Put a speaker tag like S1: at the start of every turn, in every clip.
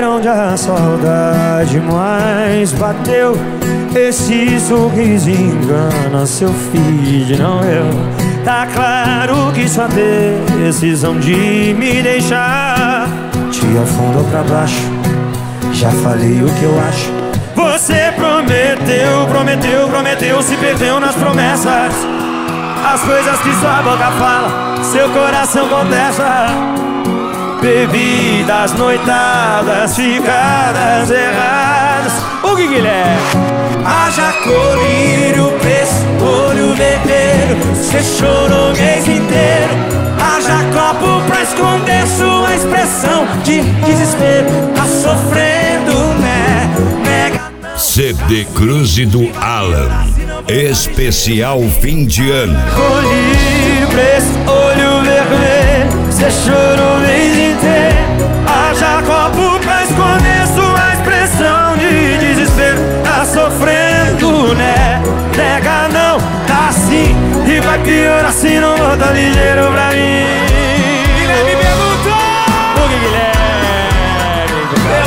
S1: onde a saudade mais bateu. Esse sorriso engana seu feed, não eu. Tá claro que sua decisão de me deixar te afundou pra baixo. Já falei o que eu acho. Você prometeu, prometeu, prometeu, se perdeu nas promessas. As coisas que sua boca fala, seu coração contesta. Bebidas, noitadas, ficadas erradas. O que Guilherme?
S2: Haja colírio, preço, olho vermelho. Cê chorou o mês inteiro. Haja copo pra esconder sua expressão de desespero. Tá sofrendo, né?
S3: CD Cruze do Alan, especial fim de ano.
S1: Colírio, preço, olho vermelho. Cê chorou o mês inteiro. Haja copo pra esconder sua expressão de desespero. Tá sofrendo, né? Nega não, tá assim. E vai piorar se não volta ligeiro pra mim.
S2: Guilherme perguntou!
S1: O que Guilherme?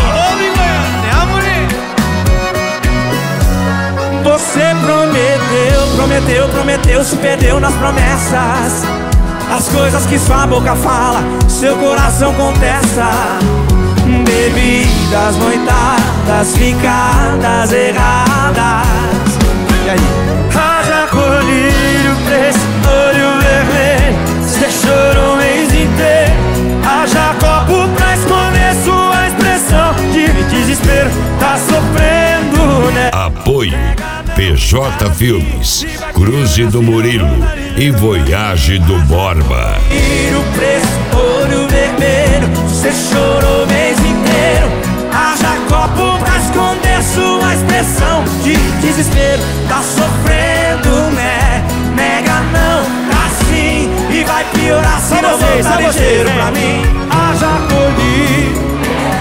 S2: Você prometeu, prometeu, prometeu, se perdeu nas promessas. As coisas que sua boca fala, seu coração contesta. Bebidas, noitadas, ficadas erradas.
S1: E aí? Haja colírio, preço, olho vermelho. Cê chorou o mês inteiro. Haja copo pra esconder sua expressão de desespero. Tá sofrendo, né?
S3: Apoio PJ Filmes, Cruze do Murilo e Voyage do Borba.
S2: Colírio, preço, olho vermelho. Cê chorou o mês inteiro. Haja copo pra esconder sua expressão de desespero. Tá sofrendo, né? Nega não, tá sim. E vai piorar se não voltar ligeiro pra mim.
S1: Haja colírio.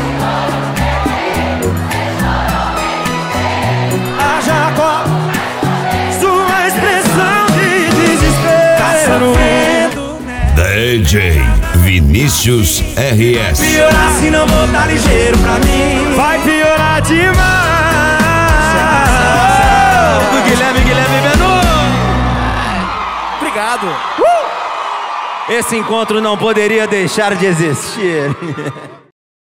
S1: Haja copo. Sua expressão de desespero.
S2: Tá sofrendo, né?
S3: DJ Vinícius RS.
S2: Piorar se não voltar ligeiro pra mim.
S1: Vai piorar demais.
S2: Do Guilherme Menu.
S1: Obrigado. Esse encontro não poderia deixar de existir.